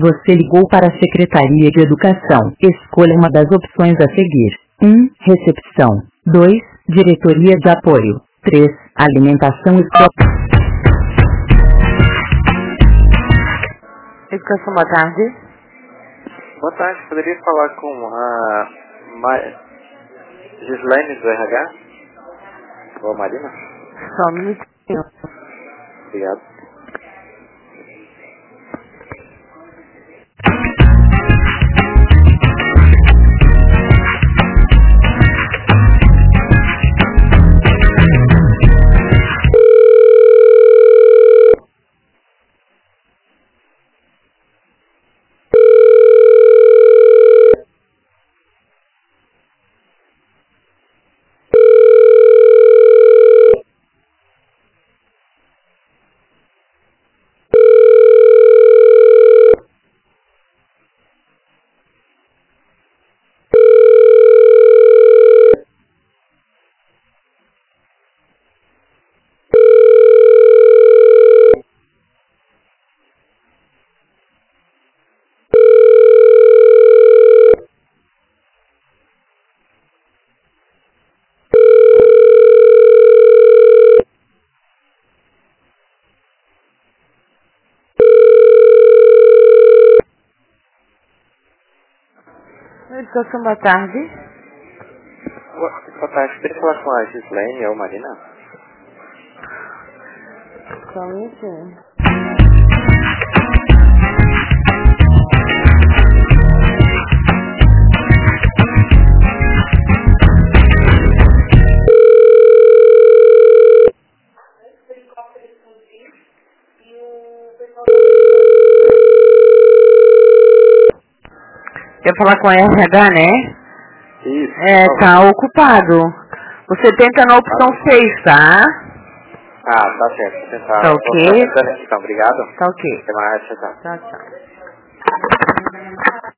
Você ligou para a Secretaria de Educação. Escolha uma das opções a seguir. 1. Recepção. 2. Diretoria de Apoio. 3. Alimentação escolar. Educação, boa tarde. Boa tarde, poderia falar com a Gislaine do RH? Ou a Marina? Só um minutinho. Obrigado. Educação, boa tarde. Boa tarde, poderia falar com a Gislaine ou a Marina? Só um minutinho. Quer falar com a RH, né? Isso. Tá ocupado. Você tenta na opção 6, tá? Ah, tá certo. Vou tentar. Tá ok? Então, obrigado. Tá ok. Até mais, tchau. Tchau, tchau.